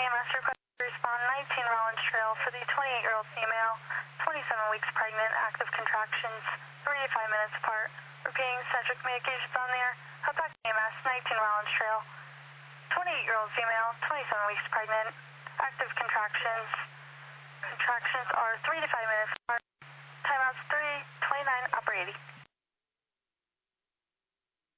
EMS request to respond 19 Rollins Trail for the 28-year-old female, 27 weeks pregnant, active contractions, 3 to 5 minutes apart. Repeating central communications on there. Hubbard EMS 19 Rollins Trail, 28-year-old female, 27 weeks pregnant, active contractions. Contractions are 3 to 5 minutes apart. Timeouts 3:29, upper 80.